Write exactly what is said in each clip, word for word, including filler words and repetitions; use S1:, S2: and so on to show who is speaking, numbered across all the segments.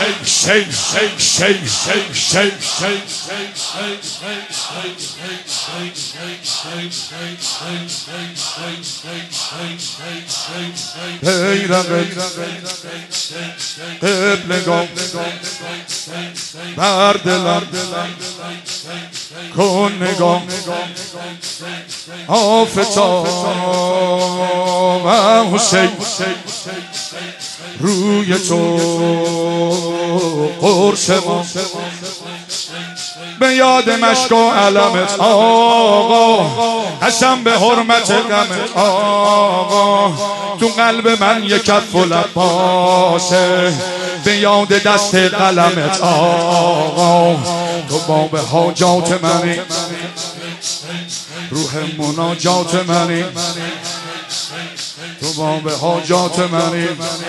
S1: shake, shake, shake, shake, shake, shake, قبلگاه بر دلم کن نگاه آفتاب حسین روی تو قرص ما به یاد مشک و علمت آقا قسم به حرمت غمت آقا تو قلب من یک کف و لب باشه به یاد دست قلمت آقا تو باب حاجات منی روح مناجات منی تو باب حاجات منی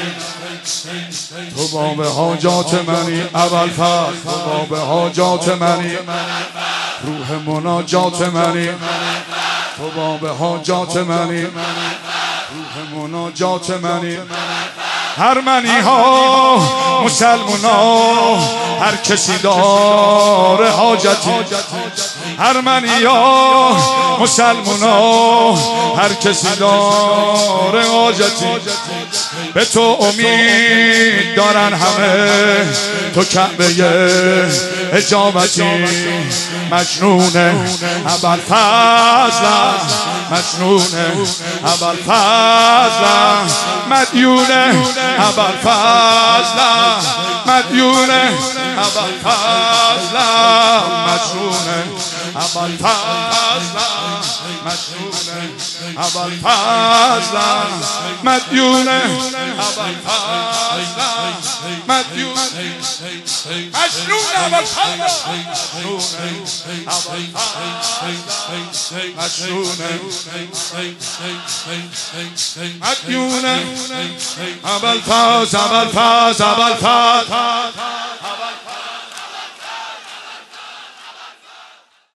S1: تو باب حاجات منی اول فرد تو باب حاجات منی روح مناجات منی تو باب حاجات منی روح مناجات منی ارمنی ها مسلمان ها هر کسی داره حاجتی ارمنی ها مسلمان ها هر کسی داره حاجتی به تو امید دارن همه تو کعبه اجابتی مجنونه ابوالفضل مجنونه ابوالفضل مدیونه ابوالفضل مدیونه ابوالفضل مجنونه ابوالفضل مجنونه ابوالفضل مدیونه ابوالفضل مدیونه مجنون ابوالفضل مجنونه مدیونه ابوالفضل ابوالفضل ابوالفضل